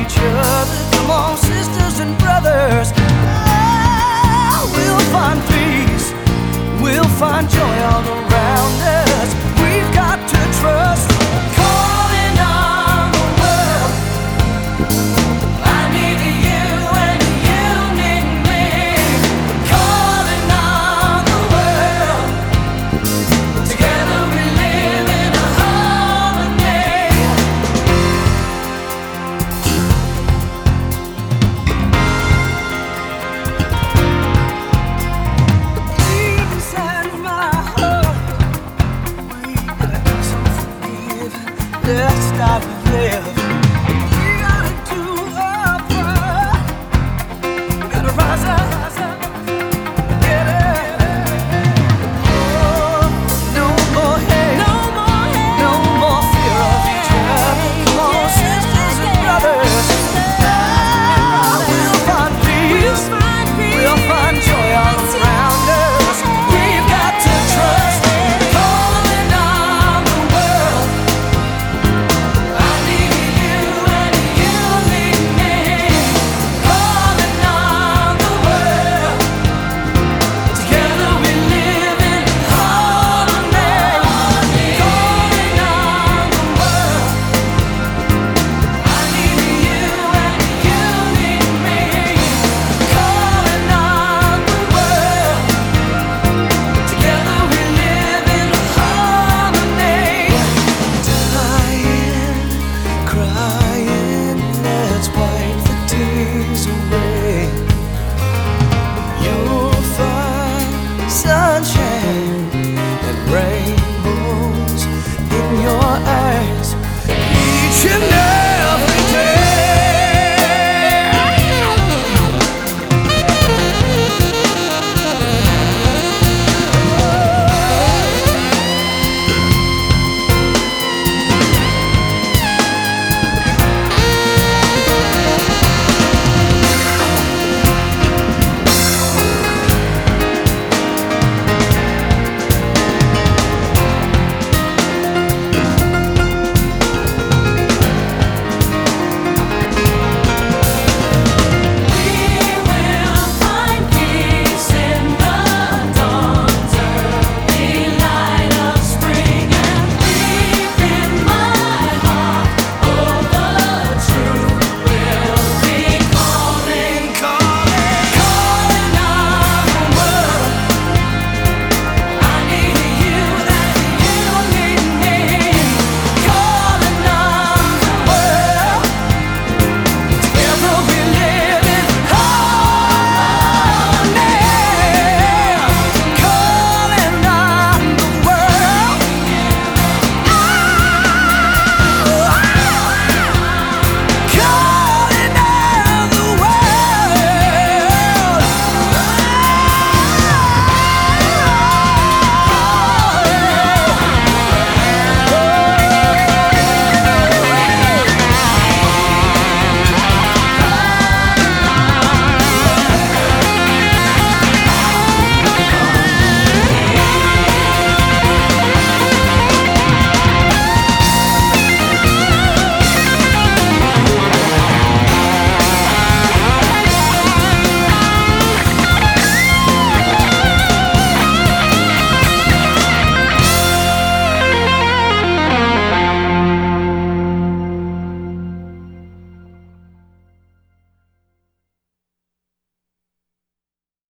each other. Come on, sisters and brothers. We'll find peace, we'll find joy all around us. We've got to trust. Calling on the world. I need you and you need me. Calling on the world. Together we live in a harmony. Deep inside my heart, we gotta forgive. Let's start to live. We gotta do our part. We gotta rise up, get it. Oh, no more hate, no more fear of each other. Come on, sisters and brothers. We'll find peace, we'll find joy all around us. We've got to trust. Calling on the world. I need you and you need me. Calling on the world. Together we live in harmony. Calling on the world. I need you and you need me. Calling on the world. Together we live in harmony. Dying, crying, let's wipe the tears away.